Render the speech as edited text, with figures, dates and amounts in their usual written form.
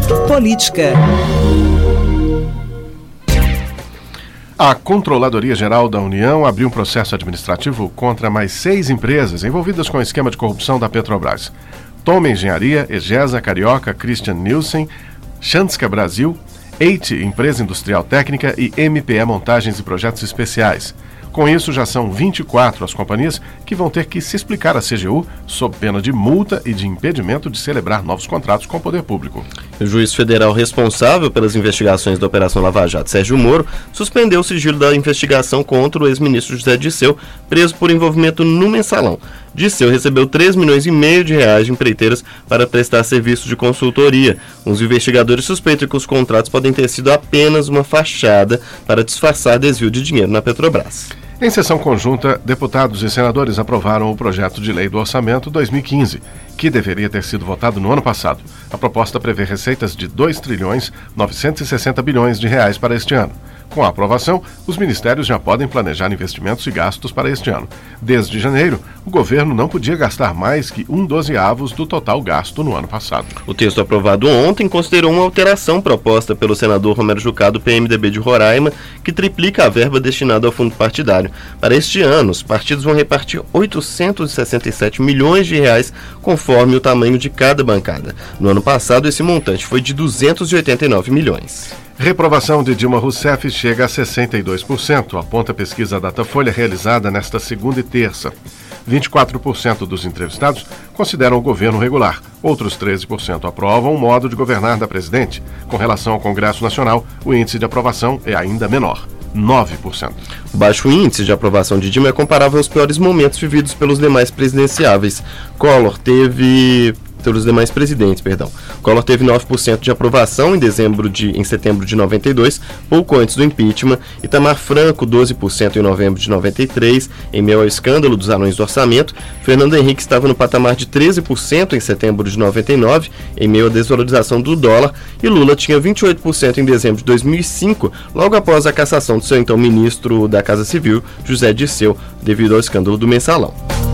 Política. A Controladoria Geral da União abriu um processo administrativo contra mais 6 empresas envolvidas com o esquema de corrupção da Petrobras. Toma Engenharia, Egesa, Carioca, Christian Nielsen, Skanska Brasil, EIT, Empresa Industrial Técnica e MPE Montagens e Projetos Especiais. Com isso, já são 24 as companhias que vão ter que se explicar à CGU sob pena de multa e de impedimento de celebrar novos contratos com o poder público. O juiz federal responsável pelas investigações da Operação Lava Jato, Sérgio Moro, suspendeu o sigilo da investigação contra o ex-ministro José Dirceu, preso por envolvimento no mensalão. Dirceu recebeu 3,5 milhões de reais de empreiteiras para prestar serviços de consultoria. Os investigadores suspeitam que os contratos podem ter sido apenas uma fachada para disfarçar desvio de dinheiro na Petrobras. Em sessão conjunta, deputados e senadores aprovaram o projeto de lei do orçamento 2015, que deveria ter sido votado no ano passado. A proposta prevê receitas de 2,960 bilhões de reais para este ano. Com a aprovação, os ministérios já podem planejar investimentos e gastos para este ano. Desde janeiro, o governo não podia gastar mais que 1/12 do total gasto no ano passado. O texto aprovado ontem considerou uma alteração proposta pelo senador Romero Jucá, do PMDB de Roraima, que triplica a verba destinada ao fundo partidário. Para este ano, os partidos vão repartir 867 milhões de reais, conforme o tamanho de cada bancada. No ano passado, esse montante foi de 289 milhões. Reprovação de Dilma Rousseff chega a 62%, aponta a pesquisa Datafolha realizada nesta segunda e terça. 24% dos entrevistados consideram o governo regular. Outros 13% aprovam o modo de governar da presidente. Com relação ao Congresso Nacional, o índice de aprovação é ainda menor, 9%. O baixo índice de aprovação de Dilma é comparável aos piores momentos vividos pelos demais presidenciáveis. Collor teve 9% de aprovação em setembro de 92, pouco antes do impeachment. Itamar Franco, 12% em novembro de 93, em meio ao escândalo dos anões do orçamento. Fernando Henrique estava no patamar de 13% em setembro de 99, em meio à desvalorização do dólar. E Lula tinha 28% em dezembro de 2005, logo após a cassação do seu então ministro da Casa Civil, José Dirceu, devido ao escândalo do mensalão.